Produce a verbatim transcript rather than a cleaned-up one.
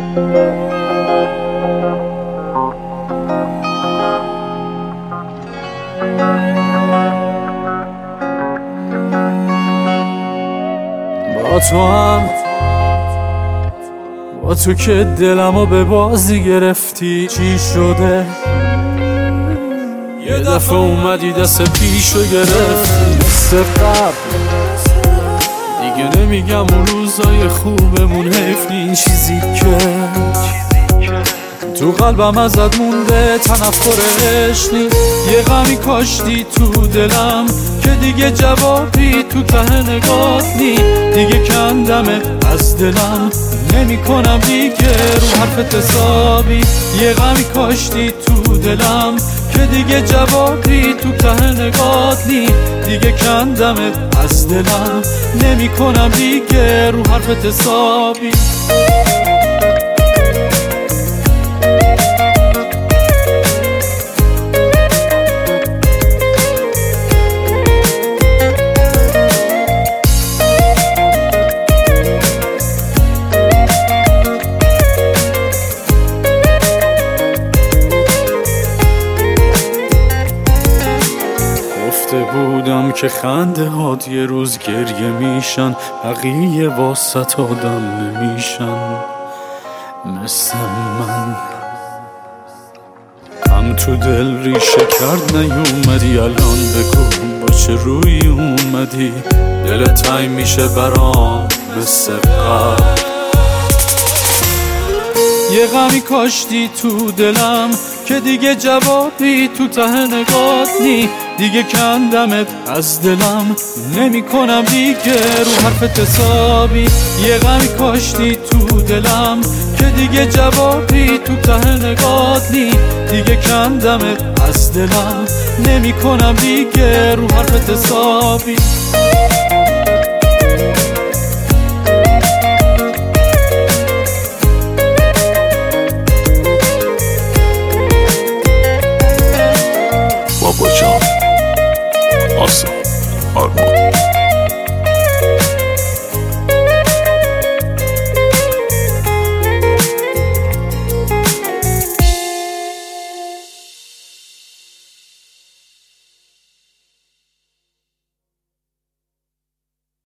با تو هم با تو که دلمو به بازی گرفتی، چی شده؟ یه دفعه اومدی دست پیشو گرفتی. مثل قبل دیگه نمیگم اون روزای خوبمون، حیف این چیزی که تو قلبم ازت مونده تنفرش نیست. یه غمی کاشتی تو دلم که دیگه جوابی تو ته نگات نی. دیگه کندمه از دلم نمی کنم دیگه رو حرفت حسابی. یه غمی کاشتی تو دلم که دیگه جوابی تو ته نگات نی. دیگه کندمه از دلم نمی کنم دیگه رو حرفت حسابی. بودم که خنده هات یه روز گریه میشن، بقیه واسط آدم نمیشن مثل من. هم تو دل ریشه کرد نیومدی، الان بگو با چه روی اومدی؟ دل تای میشه برام مثل قبل. یه غمی کاشتی تو دلم که دیگه جوابی تو ته نگات نی. دیگه کندمت از دلم نمی کنم دیگه رو حرفت حسابی. یه غمی کاشتی تو دلم که دیگه جوابی تو ته نگات نی. دیگه کندمت از دلم نمی کنم دیگه رو حرفت حسابی.